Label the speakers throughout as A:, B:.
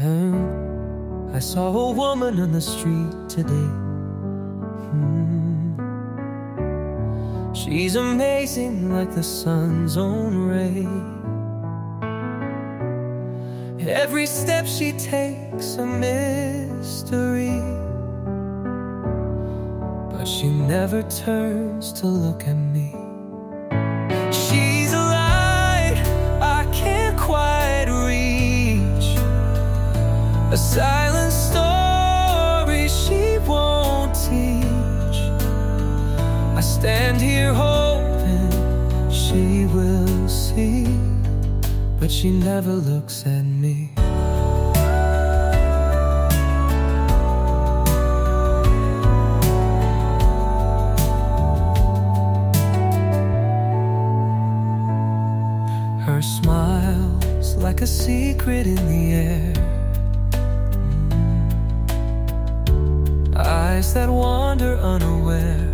A: I saw a woman on the street today. She's amazing like the sun's own ray. Every step she takes a mystery, but she never turns to look at me. She's a light I can't quite reach, a silent story she won't teach. I stand here hoping she will see, but she never looks at me. Her smile's like a secret in the air, eyes that wander unaware.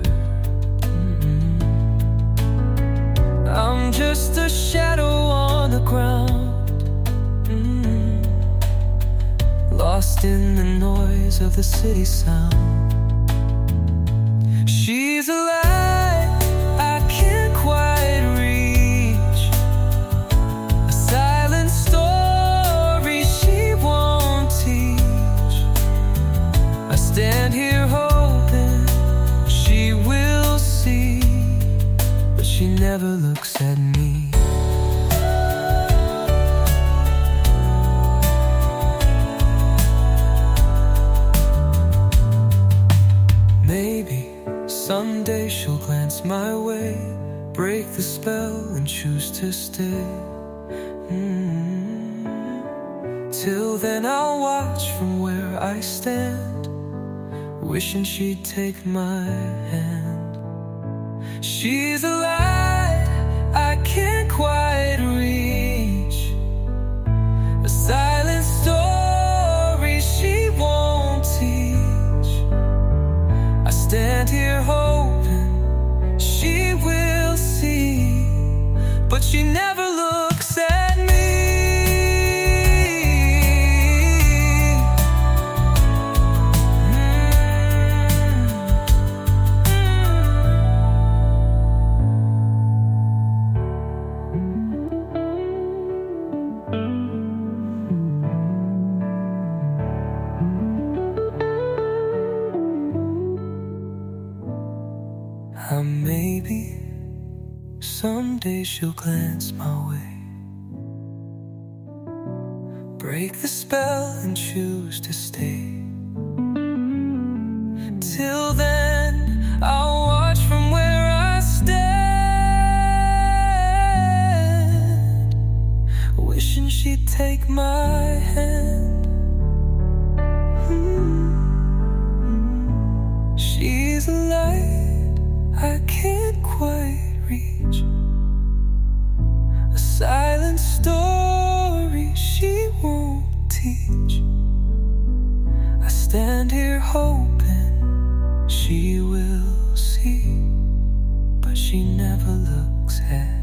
A: I'm just a shadow on the ground, lost in the noise of the city sound. She's a light I can't quite reach, a silent story she won't teach. I stand here hoping she will see, but she never looks at me. Maybe someday she'll glance my way, break the spell and choose to stay. Till then I'll watch from where I stand, wishing she'd take my hand. She's a light I can't quite reach, a silent story she won't teach. I stand here hoping she will see, but she never looks at me. Maybe someday she'll glance my way, break the spell and choose to stay. Till then I'll watch from where I stand, wishing she'd take my hand. She's a light I can't quite reach, a silent story she won't teach. I stand here hoping she will see, but she never looks at me.